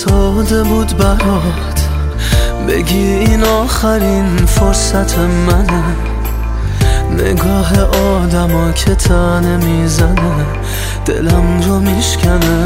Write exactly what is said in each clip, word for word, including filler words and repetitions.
ساده بود برات بگی این آخرین فرصت منه، نگاه آدما که تنه میزنه دلم رو میشکنه.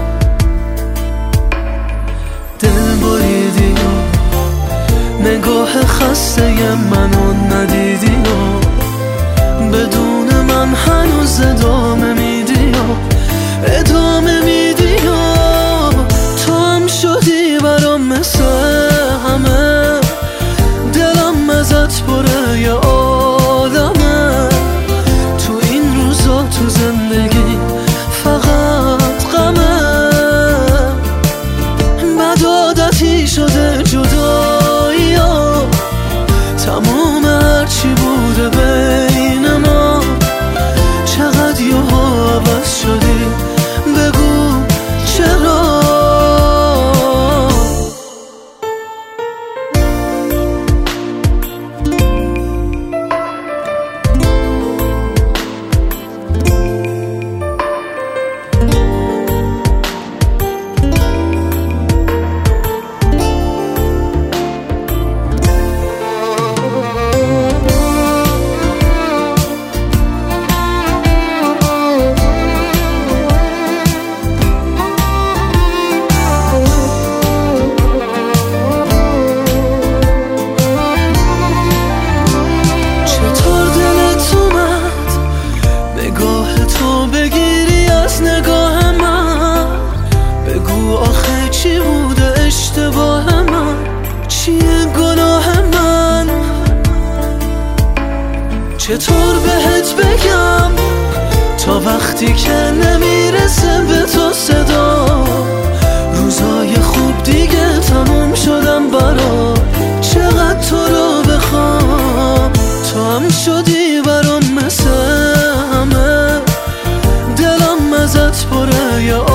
دل بریدی و نگاه خسته منو ندیدی و بدون من هنوز ادامه میدی و ادامه میدی و تو هم شدی برام مثل همه، دلم ازت پره یه آدمه. تو این روزا تو زندگی فقط غمه، بد عادتی شده جدایی ها، تمام هرچی بوده بین ما. چقدر یهو عوض شدی بگو چرا؟ چی بوده اشتباه من؟ چیه گناه من؟ چطور بهت بگم تا وقتی که نمیرسه به تو صدا؟ روزای خوب دیگه تموم شدم برا، چقدر تو رو بخوام. تو هم شدی برام مثل همه، دلم ازت پره یه